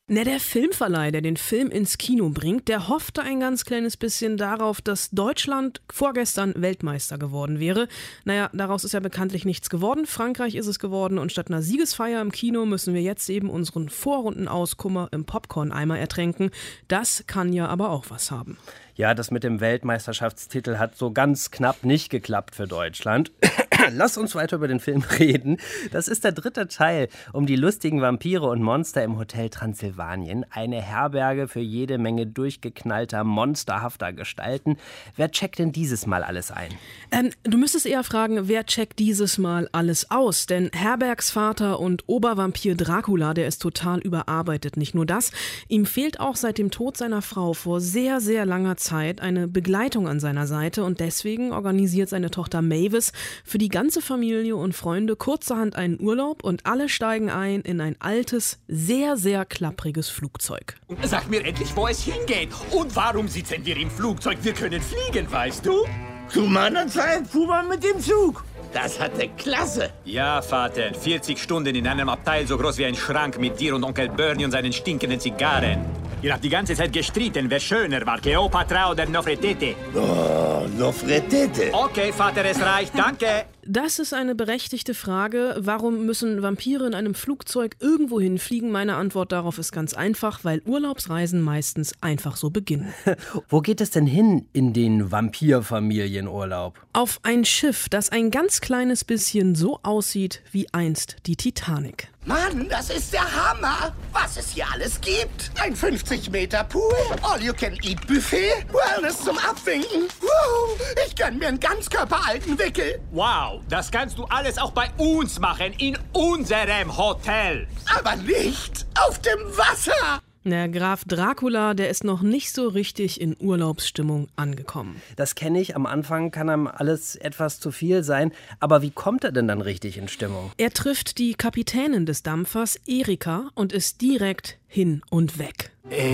Der Filmverleih, der den Film ins Kino bringt, der hoffte ein ganz kleines bisschen darauf, dass Deutschland vorgestern Weltmeister geworden wäre. Daraus ist ja bekanntlich nichts geworden. Frankreich ist es geworden und statt einer Siegesfeier im Kino müssen wir jetzt eben unseren Vorrundenauskummer im Popcorn-Eimer ertränken. Das kann ja aber auch was haben. Ja, das mit dem Weltmeisterschaftstitel hat so ganz knapp nicht geklappt für Deutschland. Lass uns weiter über den Film reden. Das ist der 3. Teil um die lustigen Vampire und Monster im Hotel Transsilvanien. Eine Herberge für jede Menge durchgeknallter, monsterhafter Gestalten. Wer checkt denn dieses Mal alles ein? Du müsstest eher fragen, wer checkt dieses Mal alles aus? Denn Herbergsvater und Obervampir Dracula, der ist total überarbeitet. Nicht nur das, ihm fehlt auch seit dem Tod seiner Frau vor sehr, sehr langer Zeit eine Begleitung an seiner Seite. Und deswegen organisiert seine Tochter Mavis für die ganze Familie und Freunde kurzerhand einen Urlaub und alle steigen ein in ein altes, sehr, sehr klappriges Flugzeug. Sag mir endlich, wo es hingeht. Und warum sitzen wir im Flugzeug? Wir können fliegen, weißt du? Zu meiner Zeit fuhr man mit dem Zug. Das hatte Klasse. Ja, Vater. 40 Stunden in einem Abteil so groß wie ein Schrank mit dir und Onkel Bernie und seinen stinkenden Zigarren. Ihr habt die ganze Zeit gestritten, wer schöner war, Kleopatra oder Nofretete. Oh, Nofretete. Okay, Vater, es reicht, danke. Das ist eine berechtigte Frage. Warum müssen Vampire in einem Flugzeug irgendwo hinfliegen? Meine Antwort darauf ist ganz einfach, weil Urlaubsreisen meistens einfach so beginnen. Wo geht es denn hin in den Vampirfamilienurlaub? Auf ein Schiff, das ein ganz kleines bisschen so aussieht wie einst die Titanic. Mann, das ist der Hammer, was es hier alles gibt. Ein 50-Meter-Pool, All-You-Can-Eat-Buffet, Wellness zum Abwinken. Ich gönn mir einen Ganzkörperaltenwickel. Wow, das kannst du alles auch bei uns machen, in unserem Hotel. Aber nicht auf dem Wasser. Der Graf Dracula, der ist noch nicht so richtig in Urlaubsstimmung angekommen. Das kenne ich, am Anfang kann einem alles etwas zu viel sein. Aber wie kommt er denn dann richtig in Stimmung? Er trifft die Kapitänin des Dampfers, Erika, und ist direkt hin und weg.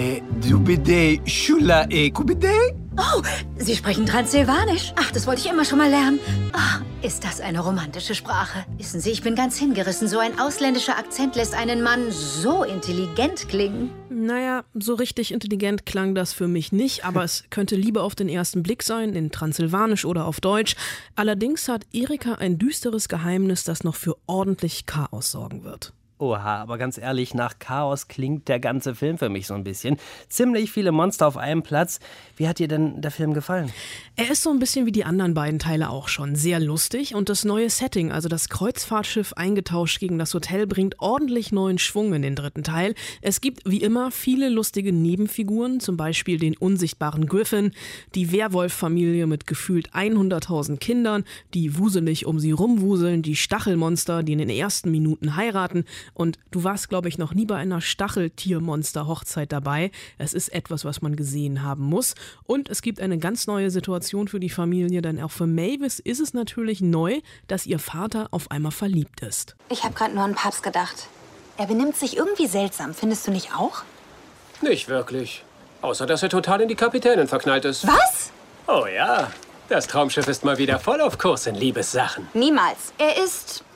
Dubide, Schula, Kubide? Oh, Sie sprechen Transsilvanisch. Ach, das wollte ich immer schon mal lernen. Oh, ist das eine romantische Sprache? Wissen Sie, ich bin ganz hingerissen. So ein ausländischer Akzent lässt einen Mann so intelligent klingen. So richtig intelligent klang das für mich nicht, aber es könnte lieber auf den ersten Blick sein, in Transsilvanisch oder auf Deutsch. Allerdings hat Erika ein düsteres Geheimnis, das noch für ordentlich Chaos sorgen wird. Oha, aber ganz ehrlich, nach Chaos klingt der ganze Film für mich so ein bisschen. Ziemlich viele Monster auf einem Platz. Wie hat dir denn der Film gefallen? Er ist so ein bisschen wie die anderen beiden Teile auch schon. Sehr lustig und das neue Setting, also das Kreuzfahrtschiff eingetauscht gegen das Hotel, bringt ordentlich neuen Schwung in den 3. Teil. Es gibt wie immer viele lustige Nebenfiguren, zum Beispiel den unsichtbaren Griffin, die Werwolf-Familie mit gefühlt 100.000 Kindern, die wuselig um sie rumwuseln, die Stachelmonster, die in den ersten Minuten heiraten. Und du warst, glaube ich, noch nie bei einer Stacheltiermonster-Hochzeit dabei. Es ist etwas, was man gesehen haben muss. Und es gibt eine ganz neue Situation für die Familie, denn auch für Mavis ist es natürlich neu, dass ihr Vater auf einmal verliebt ist. Ich habe gerade nur an Papst gedacht. Er benimmt sich irgendwie seltsam, findest du nicht auch? Nicht wirklich. Außer, dass er total in die Kapitänin verknallt ist. Was? Oh ja, das Traumschiff ist mal wieder voll auf Kurs in Liebessachen. Niemals. Er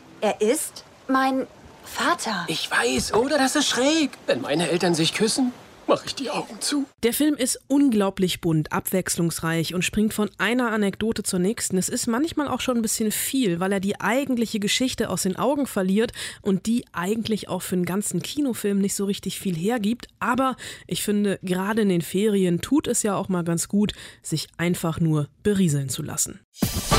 ist mein Vater. Ich weiß, oder? Das ist schräg. Wenn meine Eltern sich küssen, mache ich die Augen zu. Der Film ist unglaublich bunt, abwechslungsreich und springt von einer Anekdote zur nächsten. Es ist manchmal auch schon ein bisschen viel, weil er die eigentliche Geschichte aus den Augen verliert und die eigentlich auch für einen ganzen Kinofilm nicht so richtig viel hergibt. Aber ich finde, gerade in den Ferien tut es ja auch mal ganz gut, sich einfach nur berieseln zu lassen.